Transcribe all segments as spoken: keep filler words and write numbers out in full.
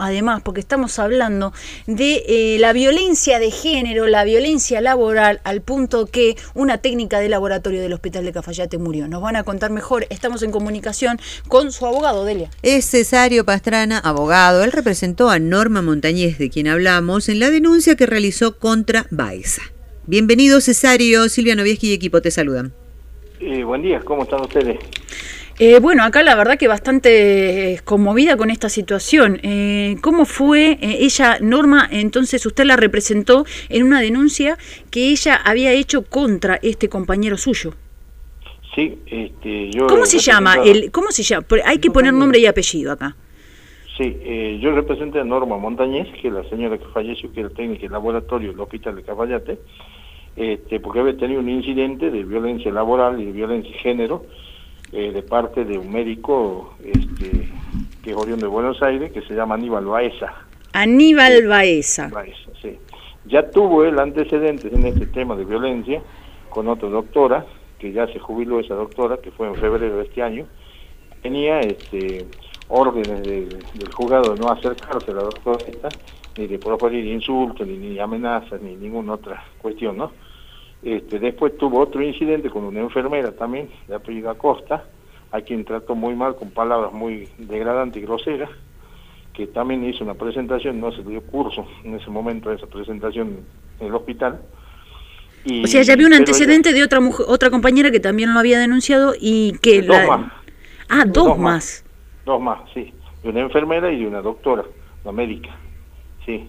además, porque estamos hablando de eh, la violencia de género, la violencia laboral, al punto que una técnica de laboratorio del Hospital de Cafayate murió. Nos van a contar mejor, estamos en comunicación con su abogado, Delia. Es Cesario Pastrana, abogado. Él representó a Norma Montañez, de quien hablamos, en la denuncia que realizó contra Baeza. Bienvenido, Cesario. Silvia Novieski y equipo te saludan. Eh, buen día, ¿cómo están ustedes? Eh, bueno, acá la verdad que bastante eh, conmovida con esta situación. Eh, ¿Cómo fue eh, ella, Norma, entonces usted la representó en una denuncia que ella había hecho contra este compañero suyo? Sí, este, yo... ¿Cómo se llama? El, ¿Cómo se llama? Hay que poner nombre y apellido acá. Sí, eh, yo representé a Norma Montañez, que es la señora que falleció, que era técnica de laboratorio del Hospital de Cafayate, este, porque había tenido un incidente de violencia laboral y de violencia de género, Eh, de parte de un médico este, que es oriundo de Buenos Aires, que se llama Aníbal Baeza. Aníbal Baeza. Baeza, sí. Ya tuvo él antecedentes en este tema de violencia con otra doctora, que ya se jubiló esa doctora, que fue en febrero de este año. Tenía este, órdenes de, del juzgado de no acercarse a la doctora esta, ni de proferir insultos, ni, ni amenazas, ni ninguna otra cuestión, ¿no? Este, después tuvo otro incidente con una enfermera también, de apellido Acosta, a quien trató muy mal con palabras muy degradantes y groseras, que también hizo una presentación, no se dio curso en ese momento de esa presentación en el hospital. Y, o sea, ya había un antecedente ella, de otra mujer, otra compañera que también lo había denunciado y que... Dos la... más. Ah, dos, dos más. más. Dos más, sí. De una enfermera y de una doctora, una médica, sí.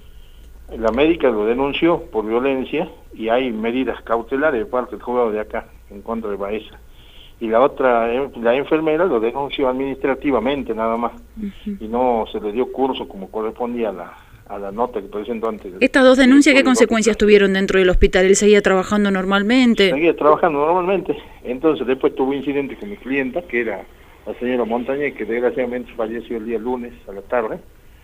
La médica lo denunció por violencia y hay medidas cautelares de parte del juzgado de acá en contra de Baeza. Y la otra, la enfermera lo denunció administrativamente nada más. Uh-huh. Y no se le dio curso como correspondía a la, a la nota que presentó antes. ¿Estas dos denuncias qué consecuencias tuvieron dentro del hospital? ¿Él seguía trabajando normalmente? Seguía trabajando normalmente. Entonces después tuvo incidente con mi clienta, que era la señora Montañez, que desgraciadamente falleció el día lunes a la tarde.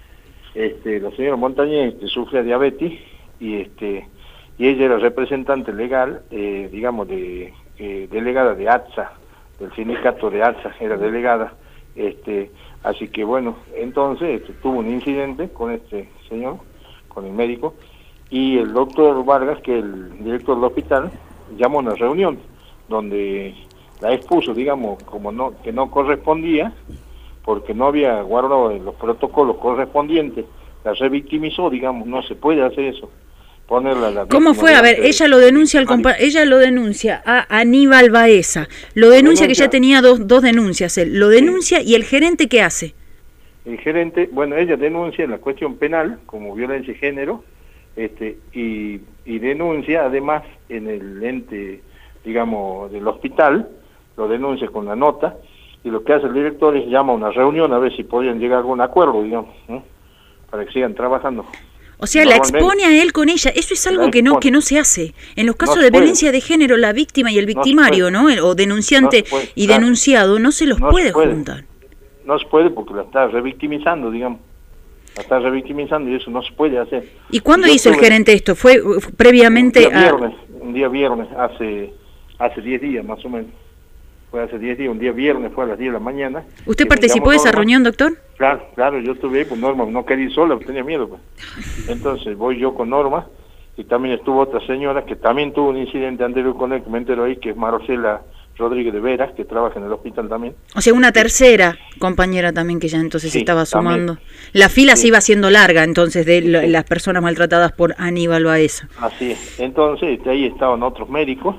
Este, la señora Montañez este, sufre diabetes y este y ella era representante legal, eh, digamos, de eh, delegada de A T S A, del sindicato de A T S A, era delegada, este, así que bueno, entonces este, tuvo un incidente con este señor, con el médico, y el doctor Vargas, que es el director del hospital, llamó a una reunión donde la expuso, digamos, como no que no correspondía, porque no había guardado los protocolos correspondientes, la revictimizó, digamos, no se puede hacer eso. Ponerla la ¿Cómo fue? A ver, ella lo denuncia al compa ella lo denuncia a Aníbal Baeza, lo denuncia, denuncia que ya tenía dos, dos denuncias, él lo denuncia, sí. ¿Y el gerente qué hace? El gerente, bueno, ella denuncia la cuestión penal como violencia de género, este, y, y denuncia además en el ente, digamos, del hospital, lo denuncia con la nota, y lo que hace el director es llama a una reunión a ver si podían llegar a algún acuerdo, digamos, ¿no? Para que sigan trabajando. O sea, la expone a él con ella. Eso es algo que no que no se hace. En los casos no de violencia de género, la víctima y el victimario, ¿no? ¿no? O denunciante no puede, y claro. denunciado, no se los no puede, se puede juntar. No se puede porque la está revictimizando, digamos. La está revictimizando y eso no se puede hacer. ¿Y cuándo hizo el gerente esto? ¿Fue previamente un día a...? Viernes, un día viernes, hace hace diez días más o menos. Fue hace diez días, un día viernes, fue a las diez de la mañana. ¿Usted participó de esa Norma. reunión, doctor? Claro, claro, yo estuve ahí, pues Norma no quería ir sola, tenía miedo, pues. Entonces voy yo con Norma, y también estuvo otra señora que también tuvo un incidente anterior con él, que me entero ahí, que es Marcela Rodríguez de Veras, que trabaja en el hospital también. O sea, una tercera compañera también que ya entonces sí, estaba sumando. También. La fila sí. se iba haciendo larga entonces de sí. las personas maltratadas por Aníbal Baeza. Así es. Entonces este, ahí estaban otros médicos,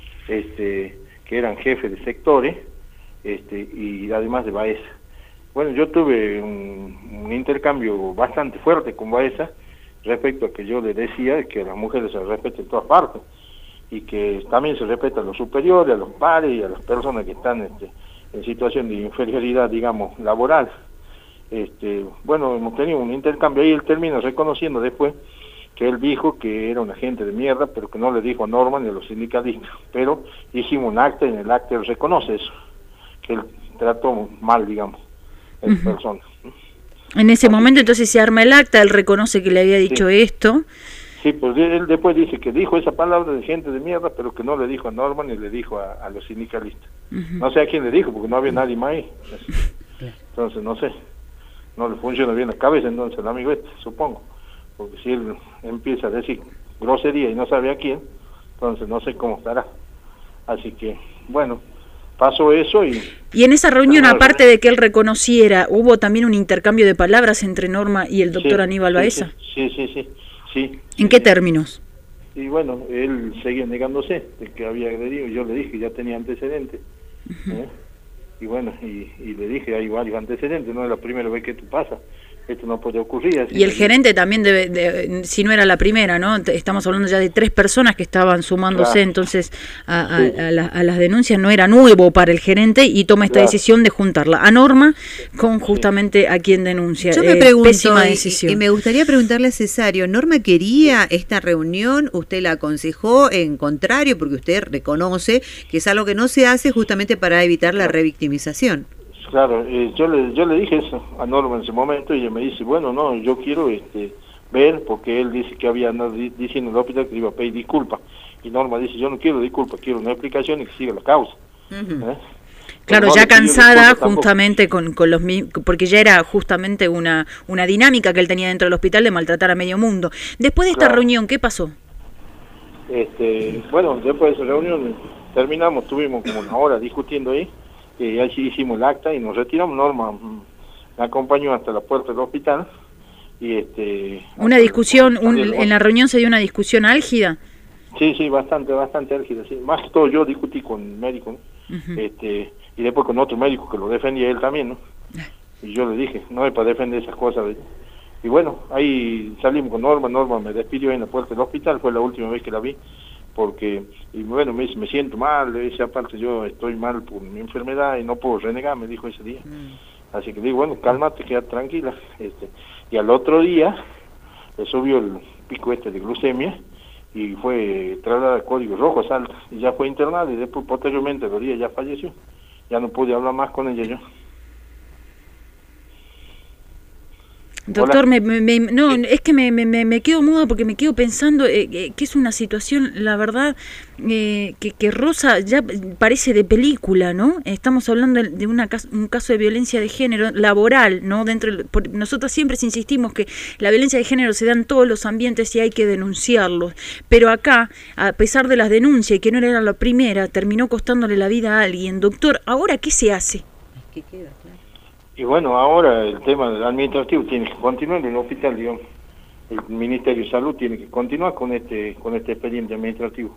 este, que eran jefes de sectores, este, y además de Baeza. Bueno, yo tuve un, un intercambio bastante fuerte con Baeza respecto a que yo le decía que a las mujeres se respeten en todas partes y que también se respeta a los superiores, a los pares y a las personas que están este, en situación de inferioridad, digamos, laboral. Este, bueno, hemos tenido un intercambio y él termina reconociendo después que él dijo que era un agente de mierda, pero que no le dijo a Norma ni a los sindicalistas, pero hicimos un acta y en el acta él reconoce eso, que él trató mal, digamos, a esa uh-huh. persona. En ese Así momento entonces se arma el acta, él reconoce que le había dicho sí. esto. Sí, pues él después dice que dijo esa palabra de gente de mierda, pero que no le dijo a Norma ni le dijo a, a los sindicalistas. Uh-huh. No sé a quién le dijo, porque no había nadie más ahí. Entonces, no sé. no le funciona bien la cabeza entonces el amigo este, supongo, porque si él empieza a decir grosería y no sabe a quién, entonces no sé cómo estará. Así que, bueno, pasó eso y... Y en esa reunión, aparte de que él reconociera, ¿hubo también un intercambio de palabras entre Norma y el doctor sí, Aníbal Baeza? Sí, sí, sí, sí. ¿En sí, qué sí. términos? Y bueno, él seguía negándose de que había agredido, yo le dije que ya tenía antecedentes, uh-huh. ¿eh? Y bueno, y, y le dije, hay varios antecedentes, no es la primera vez que esto pasa, esto no puede ocurrir. Así y el que... gerente también, debe, de, si no era la primera, ¿no? Estamos hablando ya de tres personas que estaban sumándose, claro. entonces a, a, a, la, a las denuncias. No era nuevo para el gerente y toma esta claro. decisión de juntarla a Norma con justamente sí. a quien denuncia. Yo me eh, pregunto, pésima y, decisión. y me gustaría preguntarle a Cesario, ¿Norma quería esta reunión? ¿Usted la aconsejó en contrario? Porque usted reconoce que es algo que no se hace justamente para evitar la revictimización. Claro, eh, yo le yo le dije eso a Norma en ese momento y ella me dice, bueno, no, yo quiero este ver, porque él dice que había andado di diciendo en el hospital que iba a pedir disculpas. Y Norma dice, yo no quiero disculpas, quiero una explicación y que siga la causa. Uh-huh. ¿eh? Claro, no ya cansada justamente con, con los porque ya era justamente una, una dinámica que él tenía dentro del hospital de maltratar a medio mundo. Después de esta claro. reunión, ¿qué pasó? Este, bueno, después de esa reunión terminamos, estuvimos como una hora discutiendo ahí. Eh, así hicimos el acta y nos retiramos. Norma me acompañó hasta la puerta del hospital y este una discusión el, un, en la reunión se dio una discusión álgida. Sí, sí, bastante, bastante álgida, sí. Más que todo yo discutí con el médico, ¿no? Uh-huh. este y después con otro médico que lo defendía él también, ¿no? Y yo le dije, no es para defender esas cosas. Y bueno, ahí salimos con Norma. Norma me despidió en la puerta del hospital, fue la última vez que la vi. Porque, y bueno, me dice, me siento mal, le dice, aparte yo estoy mal por mi enfermedad y no puedo renegar, me dijo ese día. Mm. Así que le digo, bueno, cálmate, queda tranquila. Este, y al otro día le subió el pico este de glucemia y fue trasladada al código rojo alta y ya fue internada y después posteriormente los días ya falleció. Ya no pude hablar más con ella yo. Doctor, me, me, me, no, es que me, me, me quedo muda porque me quedo pensando eh, eh, que es una situación, la verdad, eh, que, que Rosa ya parece de película, ¿no? Estamos hablando de una, un caso de violencia de género laboral, ¿no? Dentro, por, nosotros siempre insistimos que la violencia de género se da en todos los ambientes y hay que denunciarlos, pero acá, a pesar de las denuncias y que no era la primera, terminó costándole la vida a alguien. Doctor, ¿ahora qué se hace? ¿Qué queda? Y bueno, ahora el tema del administrativo tiene que continuar en el hospital, digamos. El Ministerio de Salud tiene que continuar con este con este expediente administrativo.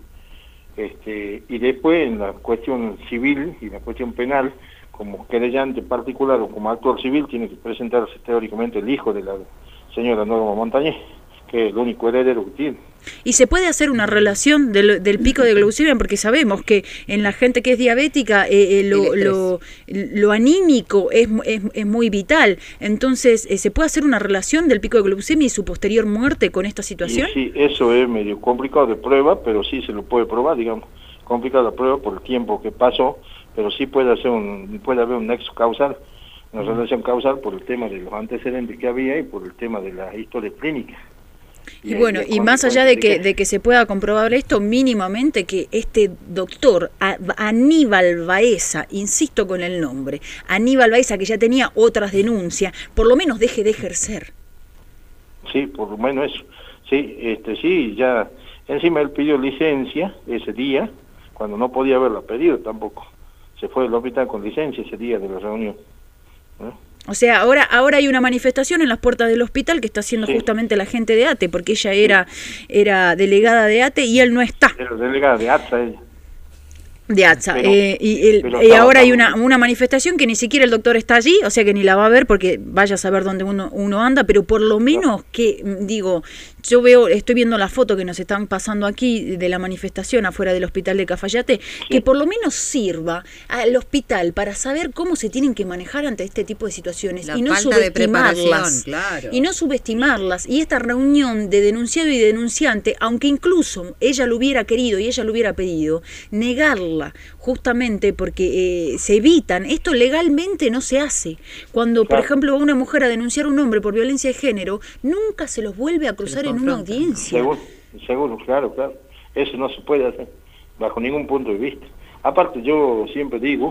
Este y después en la cuestión civil y la cuestión penal, como querellante particular o como actor civil, tiene que presentarse teóricamente el hijo de la señora Norma Montañez, que es el único heredero que tiene. ¿Y se puede hacer una relación del, del pico de glucemia? Porque sabemos que en la gente que es diabética eh, eh, lo, lo, lo anímico es, es, es muy vital. Entonces, eh, ¿se puede hacer una relación del pico de glucemia y su posterior muerte con esta situación? Y sí, eso es medio complicado de prueba, pero sí se lo puede probar, digamos. Complicado la prueba por el tiempo que pasó, pero sí puede, hacer un, puede haber un nexo causal, una relación causal por el tema de los antecedentes que había y por el tema de la historia clínica. Y bueno, y más allá de que de que se pueda comprobar esto, mínimamente que este doctor Aníbal Baeza, insisto con el nombre, Aníbal Baeza, que ya tenía otras denuncias, por lo menos deje de ejercer. Sí, por lo menos eso. Sí, este sí, ya encima él pidió licencia ese día, cuando no podía haberla pedido tampoco. Se fue del hospital con licencia ese día de la reunión. ¿Eh? O sea, ahora ahora hay una manifestación en las puertas del hospital que está haciendo sí. justamente la gente de ATE, porque ella era sí. era delegada de ATE y él no está. Era delegada de ATSA ella. De ATSA. Pero, eh, y el, y ahora hay una, una manifestación que ni siquiera el doctor está allí, o sea que ni la va a ver porque vaya a saber dónde uno, uno anda, pero por lo menos que, digo, yo veo, estoy viendo la foto que nos están pasando aquí de la manifestación afuera del hospital de Cafayate, sí. que por lo menos sirva al hospital para saber cómo se tienen que manejar ante este tipo de situaciones la y no subestimarlas. Claro. Y no subestimarlas. Y esta reunión de denunciado y denunciante, aunque incluso ella lo hubiera querido y ella lo hubiera pedido, negarla justamente porque eh, se evitan, esto legalmente no se hace. Cuando, claro. por ejemplo, va una mujer a denunciar a un hombre por violencia de género, nunca se los vuelve a cruzar en una audiencia. Seguro, seguro, claro, claro. Eso no se puede hacer, bajo ningún punto de vista. Aparte, yo siempre digo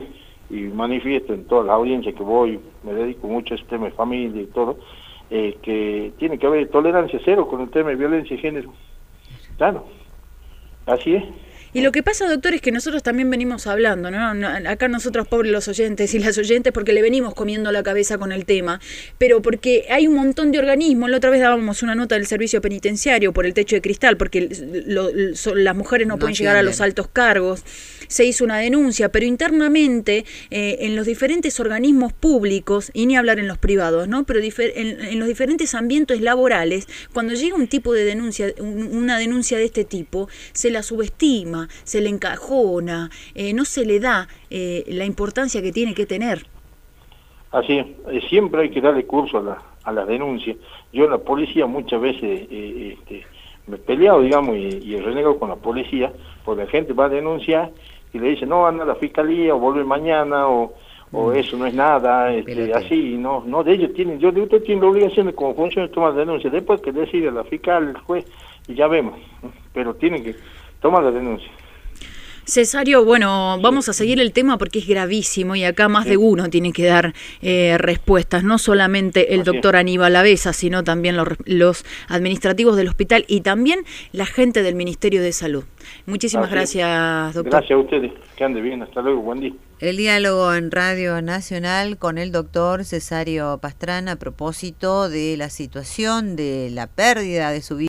y manifiesto en todas las audiencias que voy, me dedico mucho a este tema de familia y todo, eh, que tiene que haber tolerancia cero con el tema de violencia de género. Claro, así es. Y lo que pasa, doctor, es que nosotros también venimos hablando, ¿no? No, acá nosotros, pobres los oyentes y las oyentes, porque le venimos comiendo la cabeza con el tema, pero porque hay un montón de organismos. La otra vez dábamos una nota del servicio penitenciario por el techo de cristal, porque lo, lo, las mujeres no, no pueden llegar a los altos cargos. Se hizo una denuncia, pero internamente eh, en los diferentes organismos públicos, y ni hablar en los privados, ¿no? Pero en, en los diferentes ambientes laborales, cuando llega un tipo de denuncia, un, una denuncia de este tipo, se la subestima, se le encajona, eh, no se le da eh, la importancia que tiene que tener. Así es, siempre hay que darle curso a, la, a las denuncias. Yo en la policía muchas veces eh, este, me he peleado, digamos, y, y he renegado con la policía, porque la gente va a denunciar y le dice, no, anda a la fiscalía, o vuelve mañana, o, o eso no es nada, este, así, no, no, de ellos tienen, yo de usted tiene la obligación de como función de tomar denuncias, después que decide la fiscal, el juez, y ya vemos, pero tienen que tomar la denuncia. Cesario, bueno, vamos a seguir el tema porque es gravísimo y acá más de uno tiene que dar eh, respuestas, no solamente el doctor Aníbal Avesa, sino también los, los administrativos del hospital y también la gente del Ministerio de Salud. Muchísimas Así gracias, doctor. Gracias a ustedes, que ande bien, hasta luego, buen día. El diálogo en Radio Nacional con el doctor Cesario Pastrana a propósito de la situación de la pérdida de su vida.